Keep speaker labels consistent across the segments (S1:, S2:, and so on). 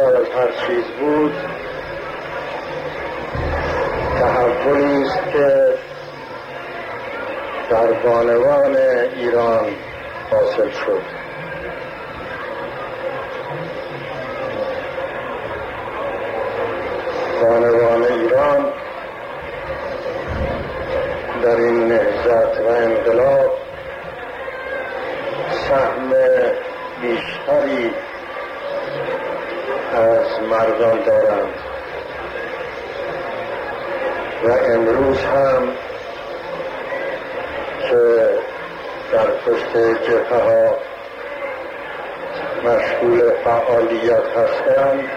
S1: مهمتر از هر چیز بود تحولی است که در بانوان ایران حاصل شد. بانوان ایران در این نهضت و انقلاب سهم بیشتری از مردان دارند و امروز هم که در پشت جبهه ها مشغول فعالیت هستند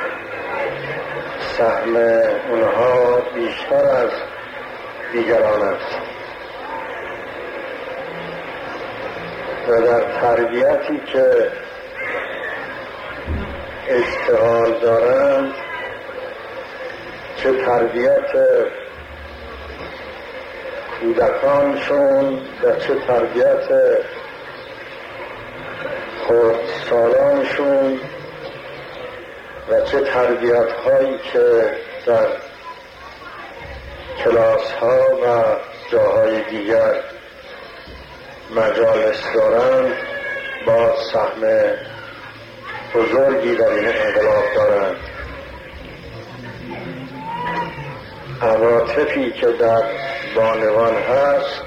S1: سهم اونها بیشتر از دیگران است و در تربیتی که اشتغال دارند، چه تربیت کودکانشون و چه تربیت خردسالانشون و چه تربیت هایی که در کلاس ها و جاهای دیگر مجالس دارند، با سهم بزرگی در این انقلاب دارند. عواطفی که در بانوان هست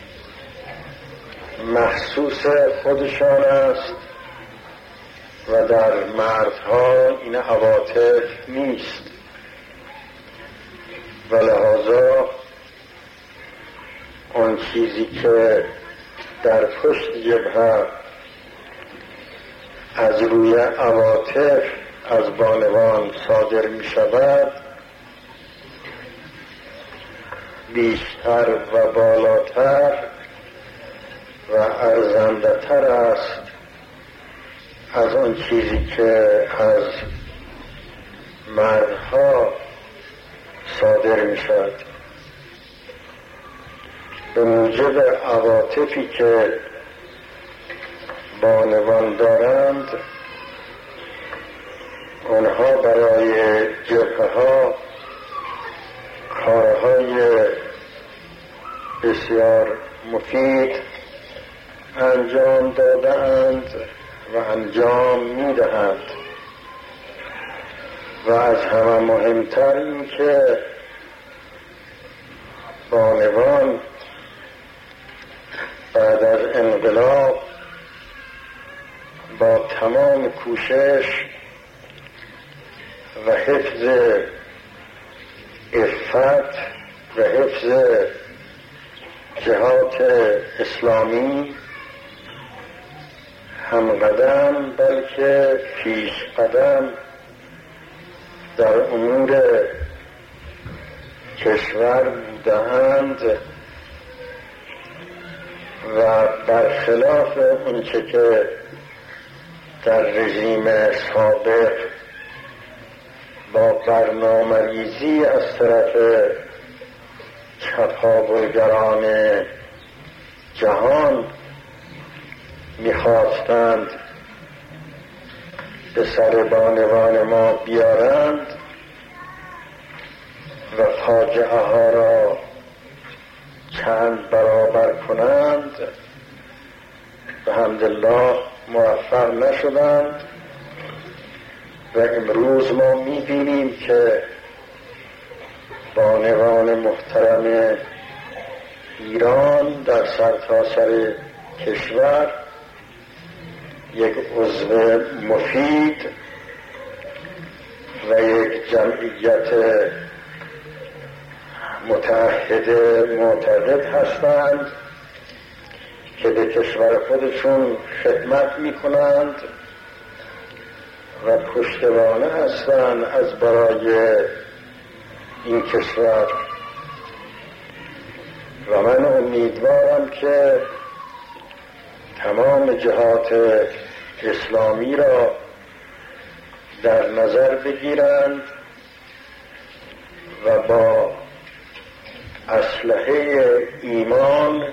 S1: محسوس خودشان است و در مردها این عواطف نیست و لحاظا اون چیزی که در پشت جبهه از روی عواطف از بانوان صادر می شود بیشتر و بالاتر و ارزنده تر است از اون چیزی که از مردها صادر می شود. به موجب عواطفی که بانوان دارند، اونها برای جبهه ها کارهای بسیار مفید انجام دادند و انجام میدهند و از همه مهمتر این که بانوان بعد از انقلاب با تمام کوشش و حفظ عفت و حفظ جهات اسلامی هم قدم بلکه پیش قدم در امور کشور بودند و برخلاف اونچه که در رژیم سابق با برنامه‌ریزی از طرف چپاولگران جهان میخواستند به سر بانوان ما بیارند و فاجعه ها را چند برابر کنند، به حمدالله موفق نشدند و امروز ما میبینیم که بانوان محترم ایران در سرتاسر کشور یک عضو مفید و یک جمعیت متحد معتقد هستند که به کشور خودشون خدمت میکنند و پشتوانه هستند از برای این کشور و من امیدوارم که تمام جهات اسلامی را در نظر بگیرند و با اسلحه ایمان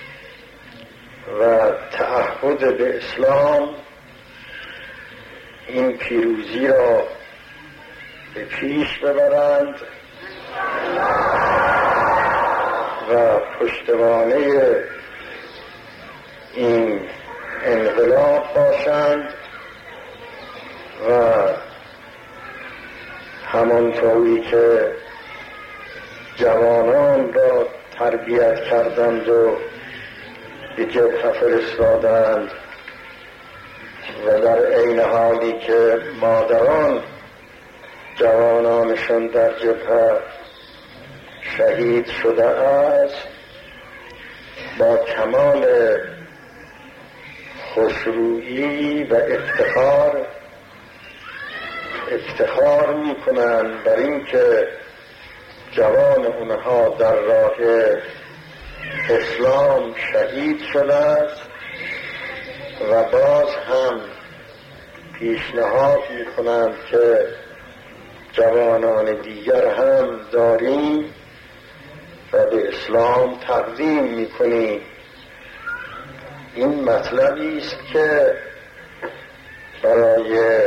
S1: و تعهد به اسلام این پیروزی را به پیش ببرند و پشتوانه این انقلاب باشند و همانطوری که جوانان را تربیت کردند و به جبهه فرستادند و در عین حالی که مادران جوانانشان در جبهه شهید شده است، با کمال خوشرویی و افتخار میکنند بر این که جوان اونها در راه اسلام شهید شده است و باز هم پیشنهاد میکنند که جوانان دیگر هم داریم و به اسلام تقدیم میکنیم. این مطلبی است که برای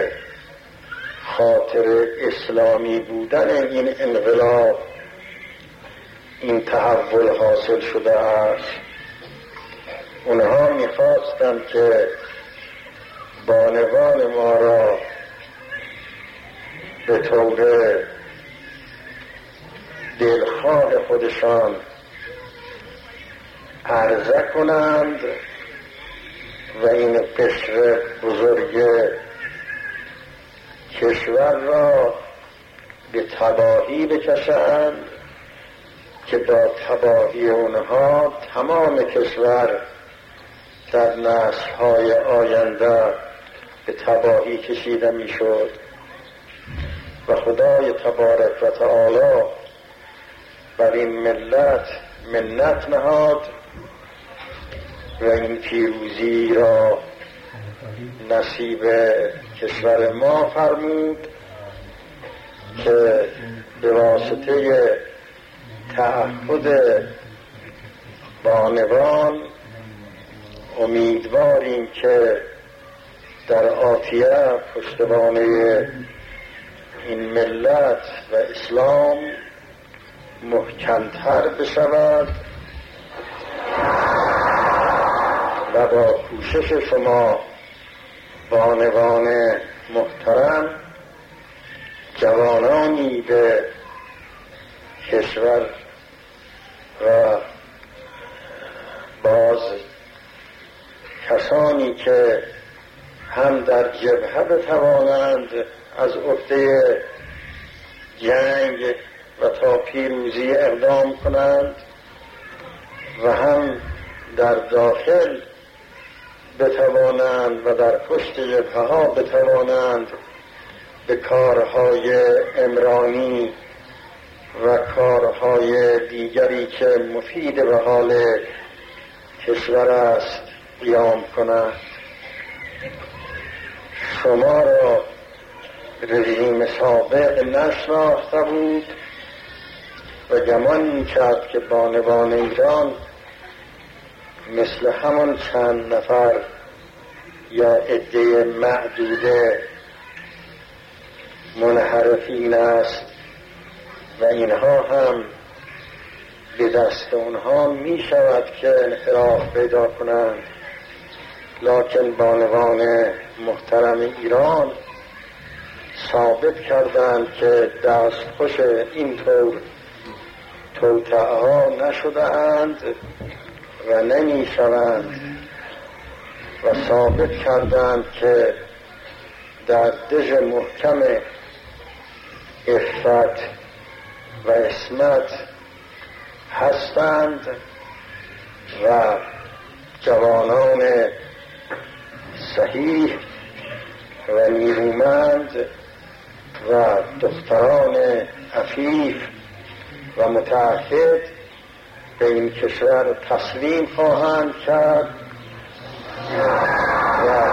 S1: خاطر اسلامی بودن این انقلاب این تحول حاصل شده است. اونها میخواستند که بانوان ما را به طور دلخواه خودشان عرضه کنند و این قشر بزرگ کشور را به تباهی بکشند که با تباهی اونها تمام کشور در نسل‌های آینده به تباهی کشیده میشد و خدای تبارک و تعالی بر این ملت منت نهاد و این پیروزی را نصیب کشور ما فرمود که به واسطه تعهد بانوان امیدواریم که در آتیه پشتوانه این ملت و اسلام محکم‌تر بشود و با کوشش شما بانوان محترم جوانانی به کشور و باز کسانی که هم در جبهه بتوانند از عهده جنگ و تا پیروزی اقدام کنند و هم در داخل بتوانند و در پشت جبهه ها بتوانند به کارهای عمرانی و کارهای دیگری که مفید به حال کشور است قیام کنند. شما را رژیم سابق نشناخته بود و گمان می‌کرد که بانوان ایران مثل همان چند نفر یا عده معدوده منحرفین است و اینها هم به دست اونها می شود که انحراف پیدا کنند. لکن بانوان محترم ایران ثابت کردند که دستخوش اینطور توطئه ها نشده اند و نمی شوند و ثابت کردند که در دژ محکم عفت و عصمت هستند و جوانان صحیح و نیرومند و دختران عفیف و متعهد به این کشور تسلیم خواهند کرد و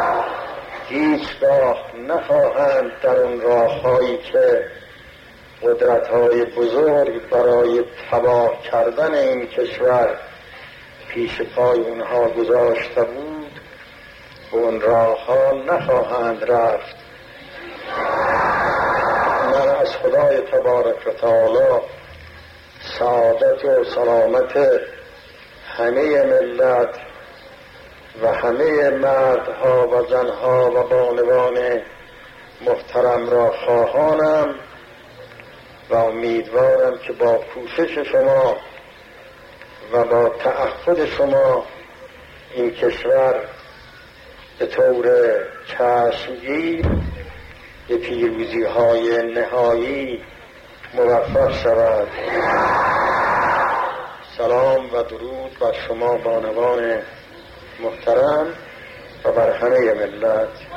S1: هیچگاه نخواهند در اون راه‌هایی که قدرت‌های بزرگ برای تباه کردن این کشور پیش پای اونها گذاشته بود و اون راه‌ها نخواهند رفت. من خدای تبارک و تعالی سعادت و سلامت همه ملت و همه مردها و زنها و بانوان محترم را خواهانم و امیدوارم که با کوشش شما و با تعهد شما این کشور به طور چشمگیر به پیروزی‌های نهایی موفق شود. سلام و درود بر شما بانوان محترم و بر همه ملت.